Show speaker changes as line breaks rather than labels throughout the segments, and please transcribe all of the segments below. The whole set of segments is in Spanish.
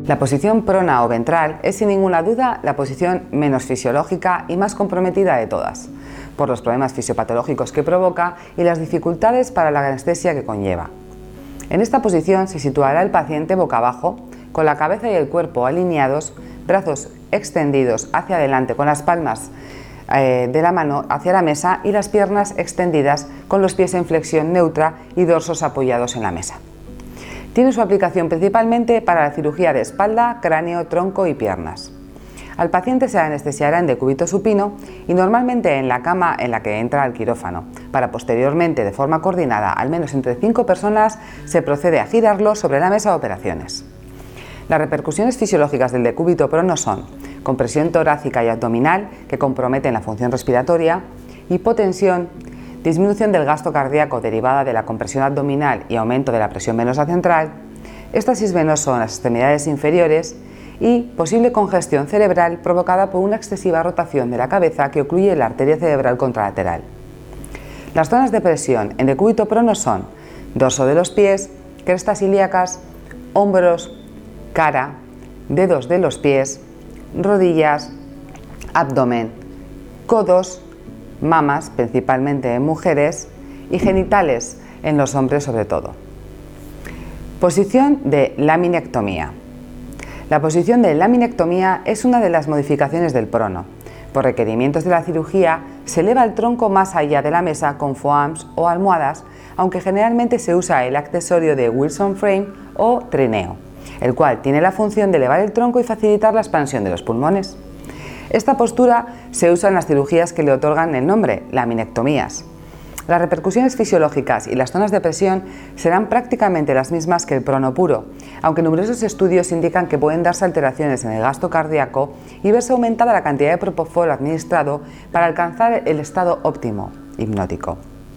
La posición prona o ventral es sin ninguna duda la posición menos fisiológica y más comprometida de todas, por los problemas fisiopatológicos que provoca y las dificultades para la anestesia que conlleva. En esta posición se situará el paciente boca abajo, con la cabeza y el cuerpo alineados, brazos extendidos hacia adelante con las palmas de la mano hacia la mesa y las piernas extendidas con los pies en flexión neutra y dorsos apoyados en la mesa. Tiene su aplicación principalmente para la cirugía de espalda, cráneo, tronco y piernas. Al paciente se anestesiará en decúbito supino y normalmente en la cama en la que entra al quirófano, para posteriormente, de forma coordinada, al menos entre 5 personas, se procede a girarlo sobre la mesa de operaciones. Las repercusiones fisiológicas del decúbito prono son compresión torácica y abdominal que comprometen la función respiratoria, hipotensión, disminución del gasto cardíaco derivada de la compresión abdominal y aumento de la presión venosa central, éxtasis venoso en las extremidades inferiores y posible congestión cerebral provocada por una excesiva rotación de la cabeza que ocluye la arteria cerebral contralateral. Las zonas de presión en decúbito prono son dorso de los pies, crestas ilíacas, hombros, cara, dedos de los pies, rodillas, abdomen, codos, mamas, principalmente en mujeres, y genitales, en los hombres sobre todo. Posición de laminectomía. La posición de laminectomía es una de las modificaciones del prono. Por requerimientos de la cirugía, se eleva el tronco más allá de la mesa con foams o almohadas, aunque generalmente se usa el accesorio de Wilson Frame o trineo, el cual tiene la función de elevar el tronco y facilitar la expansión de los pulmones. Esta postura se usa en las cirugías que le otorgan el nombre, laminectomías. Las repercusiones fisiológicas y las zonas de presión serán prácticamente las mismas que el prono puro, aunque numerosos estudios indican que pueden darse alteraciones en el gasto cardíaco y verse aumentada la cantidad de propofol administrado para alcanzar el estado óptimo, hipnótico.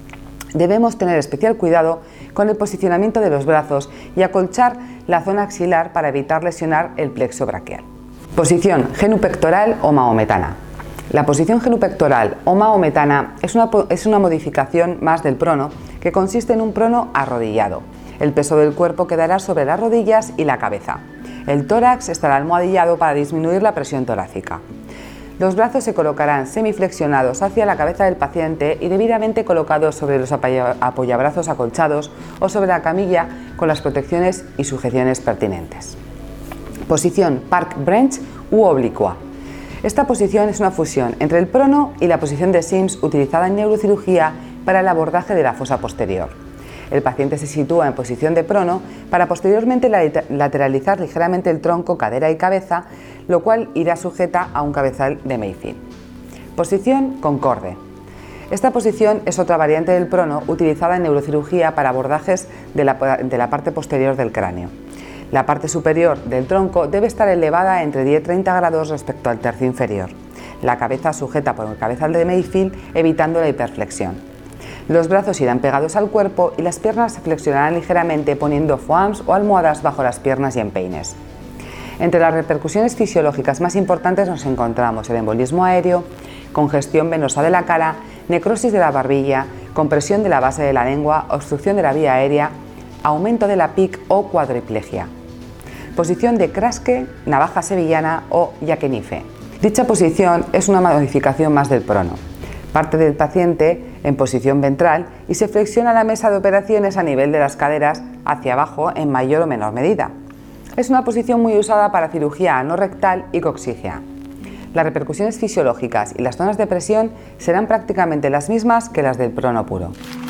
Debemos tener especial cuidado con el posicionamiento de los brazos y acolchar la zona axilar para evitar lesionar el plexo braquial. Posición genupectoral o mahometana. La posición genupectoral o mahometana es una modificación más del prono que consiste en un prono arrodillado. El peso del cuerpo quedará sobre las rodillas y la cabeza. El tórax estará almohadillado para disminuir la presión torácica. Los brazos se colocarán semiflexionados hacia la cabeza del paciente y debidamente colocados sobre los apoyabrazos acolchados o sobre la camilla con las protecciones y sujeciones pertinentes. Posición Park Bench u oblicua. Esta posición es una fusión entre el prono y la posición de Sims utilizada en neurocirugía para el abordaje de la fosa posterior. El paciente se sitúa en posición de prono para posteriormente lateralizar ligeramente el tronco, cadera y cabeza, lo cual irá sujeta a un cabezal de Mayfield. Posición concorde. Esta posición es otra variante del prono utilizada en neurocirugía para abordajes de la parte posterior del cráneo. La parte superior del tronco debe estar elevada entre 10 y 30 grados respecto al tercio inferior. La cabeza sujeta por el cabezal de Mayfield, evitando la hiperflexión. Los brazos irán pegados al cuerpo y las piernas se flexionarán ligeramente poniendo foams o almohadas bajo las piernas y empeines. Entre las repercusiones fisiológicas más importantes nos encontramos el embolismo aéreo, congestión venosa de la cara, necrosis de la barbilla, compresión de la base de la lengua, obstrucción de la vía aérea, aumento de la PIC o cuadriplegia. Posición de Kraske, navaja sevillana o Yakenife. Dicha posición es una modificación más del prono. Parte del paciente en posición ventral y se flexiona la mesa de operaciones a nivel de las caderas hacia abajo en mayor o menor medida. Es una posición muy usada para cirugía anorrectal y coxigia. Las repercusiones fisiológicas y las zonas de presión serán prácticamente las mismas que las del prono puro.